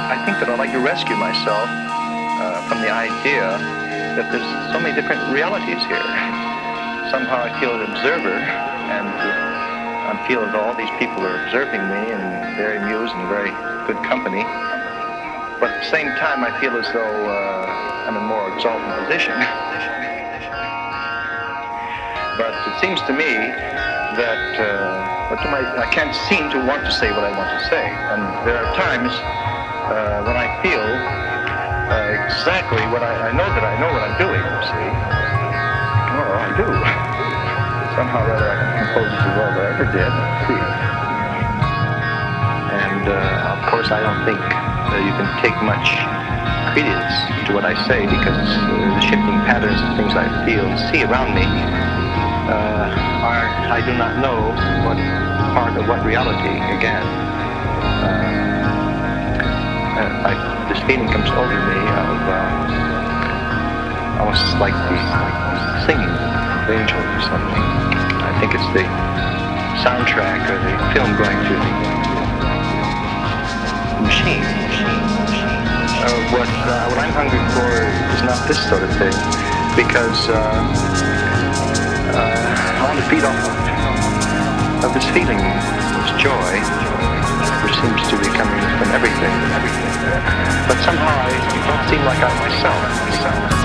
I think that I'd like to rescue myself from the idea that there's so many different realities here. Somehow I feel an observer, and I feel as though all these people are observing me and very amused and very good company. But at the same time, I feel as though I'm in a more exalted position. But it seems to me that I can't seem to want to say what I want to say. And there are times when I feel exactly what I know that I know what I'm doing, you see. Oh, I do. Somehow or other I can compose as well as I ever did. See. And of course I don't think you can take much credence to what I say, because the shifting patterns of things I feel and see around me I do not know what part of what reality again. This feeling comes over me of almost like the singing of angels or something. I think it's the soundtrack or the film going through the machine. What I'm hungry for is not this sort of thing, because I want to feed off of this feeling, this joy, which seems to be coming from everything. But somehow I don't seem like I myself.